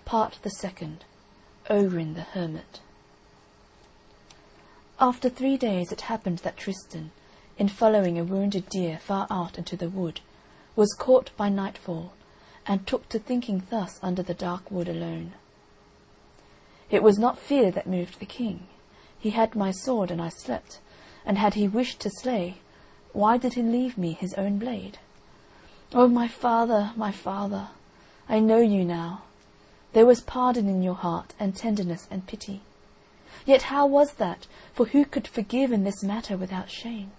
Part the Second. Ogrin the Hermit. After 3 days it happened that Tristan, in following a wounded deer far out into the wood, was caught by nightfall, and took to thinking thus under the dark wood alone. It was not fear that moved the king. He had my sword, and I slept, and had he wished to slay, why did he leave me his own blade? O my father, I know you now. There was pardon in your heart, and tenderness and pity. Yet how was that? For who could forgive in this matter without shame?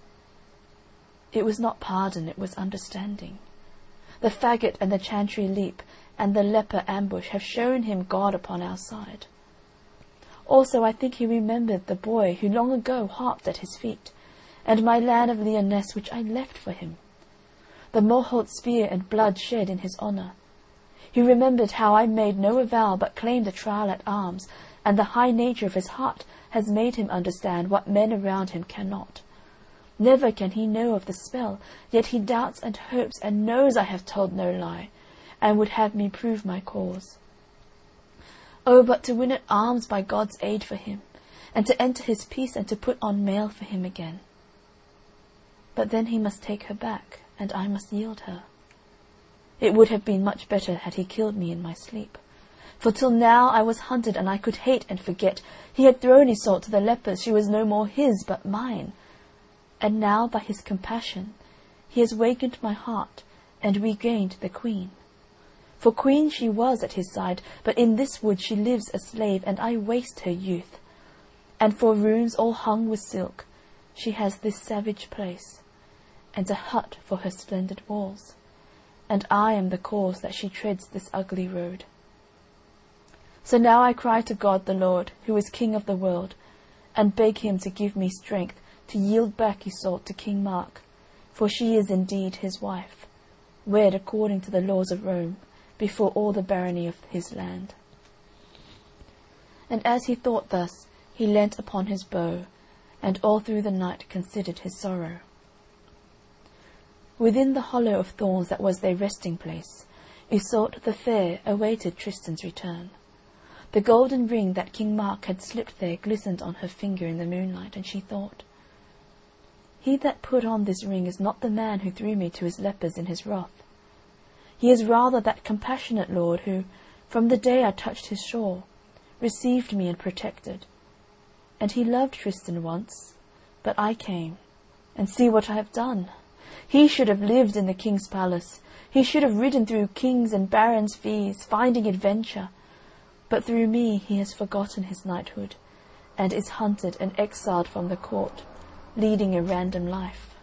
It was not pardon, it was understanding. The faggot and the chantry leap and the leper ambush have shown him God upon our side. Also I think he remembered the boy who long ago harped at his feet, and my land of Lyonesse which I left for him. The Morholt spear and blood shed in his honour. He remembered how I made no avowal but claimed a trial at arms, and the high nature of his heart has made him understand what men around him cannot. Never can he know of the spell, yet he doubts and hopes and knows I have told no lie, and would have me prove my cause. Oh, but to win at arms by God's aid for him, and to enter his peace and to put on mail for him again. But then he must take her back, and I must yield her. It would have been much better had he killed me in my sleep. For till now I was hunted, and I could hate and forget. He had thrown Iseult to the lepers, she was no more his but mine. And now by his compassion he has wakened my heart, and regained the queen. For queen she was at his side, but in this wood she lives a slave, and I waste her youth. And for rooms all hung with silk she has this savage place, and a hut for her splendid walls. And I am the cause that she treads this ugly road. So now I cry to God the Lord, who is King of the world, and beg him to give me strength to yield back Iseult to King Mark, for she is indeed his wife, wed according to the laws of Rome, before all the barony of his land. And as he thought thus, he leant upon his bow, and all through the night considered his sorrow. Within the hollow of thorns that was their resting place, Iseult the fair awaited Tristan's return. The golden ring that King Mark had slipped there glistened on her finger in the moonlight, and she thought, He that put on this ring is not the man who threw me to his lepers in his wrath. He is rather that compassionate Lord who, from the day I touched his shore, received me and protected. And he loved Tristan once, but I came, and see what I have done. He should have lived in the king's palace. He should have ridden through kings' and barons' fees, finding adventure. But through me he has forgotten his knighthood, and is hunted and exiled from the court, leading a random life.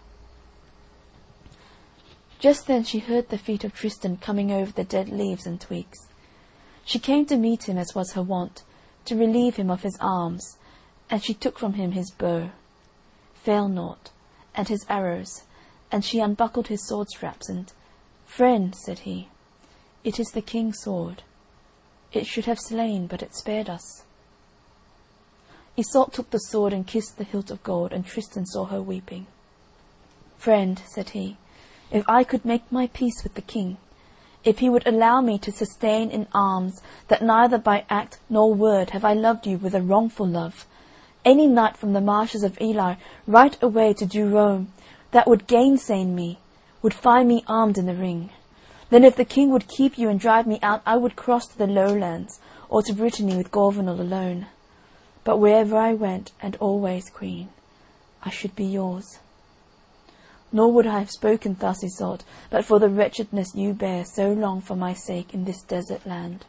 Just then she heard the feet of Tristan coming over the dead leaves and twigs. She came to meet him as was her wont, to relieve him of his arms, and she took from him his bow, Failnaught, and his arrows, and she unbuckled his sword straps, and, "Friend," said he, "it is the king's sword. It should have slain, but it spared us." Iseult took the sword and kissed the hilt of gold, and Tristan saw her weeping. "Friend," said he, "if I could make my peace with the king, if he would allow me to sustain in arms that neither by act nor word have I loved you with a wrongful love, any knight from the marshes of Ely right away to do Rome, that would gainsay me, would find me armed in the ring. Then if the king would keep you and drive me out, I would cross to the lowlands, or to Brittany with Gorvenal alone. But wherever I went, and always, queen, I should be yours. Nor would I have spoken thus, Iseult, but for the wretchedness you bear so long for my sake in this desert land."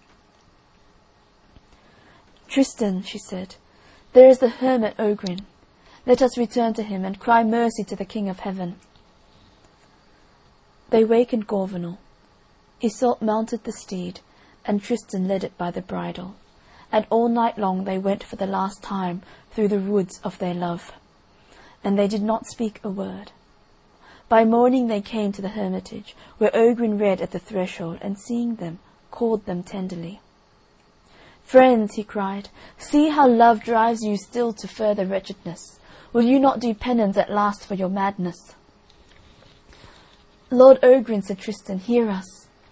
"Tristan," she said, "there is the hermit Ogrin. Let us return to him, and cry mercy to the King of Heaven." They wakened Gorvenal. Iseult mounted the steed, and Tristan led it by the bridle, and all night long they went for the last time through the woods of their love, and they did not speak a word. By morning they came to the hermitage, where Ogrin read at the threshold, and seeing them, called them tenderly. "Friends," he cried, "see how love drives you still to further wretchedness. Will you not do penance at last for your madness?" "Lord Ogrin," said Tristan, "hear us.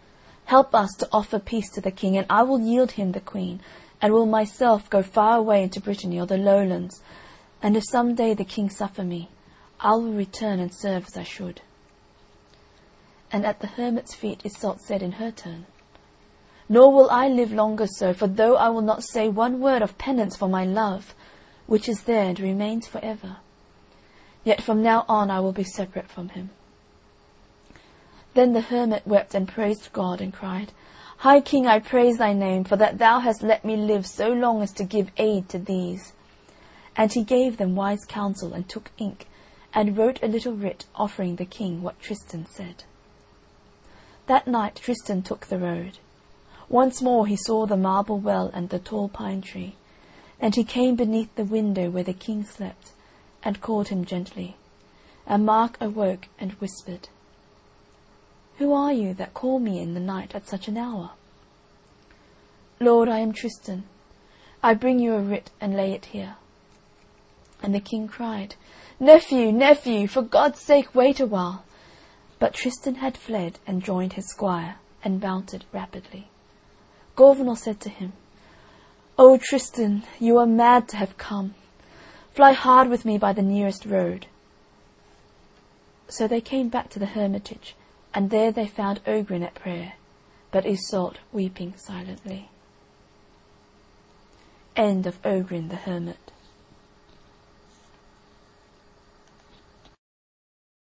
Help us to offer peace to the king, and I will yield him the queen, and will myself go far away into Brittany or the lowlands, and if some day the king suffer me, I will return and serve as I should." And at the hermit's feet Iseult said in her turn, "Nor will I live longer so, for though I will not say one word of penance for my love, which is there and remains for ever, yet from now on I will be separate from him." Then the hermit wept and praised God, and cried, "High King, I praise thy name, for that thou hast let me live so long as to give aid to these." And he gave them wise counsel, and took ink, and wrote a little writ offering the king what Tristan said. That night Tristan took the road. Once more he saw the marble well and the tall pine tree, and he came beneath the window where the king slept, and called him gently. And Mark awoke and whispered, "Who are you that call me in the night at such an hour?" "Lord, I am Tristan. I bring you a writ and lay it here." And the king cried, "Nephew, nephew, for God's sake wait a while." But Tristan had fled and joined his squire, and mounted rapidly. Gorvenal said to him, "O Tristan, you are mad to have come. Fly hard with me by the nearest road." So they came back to the hermitage, and there they found Ogrin at prayer, but Iseult weeping silently. End of Ogrin the Hermit.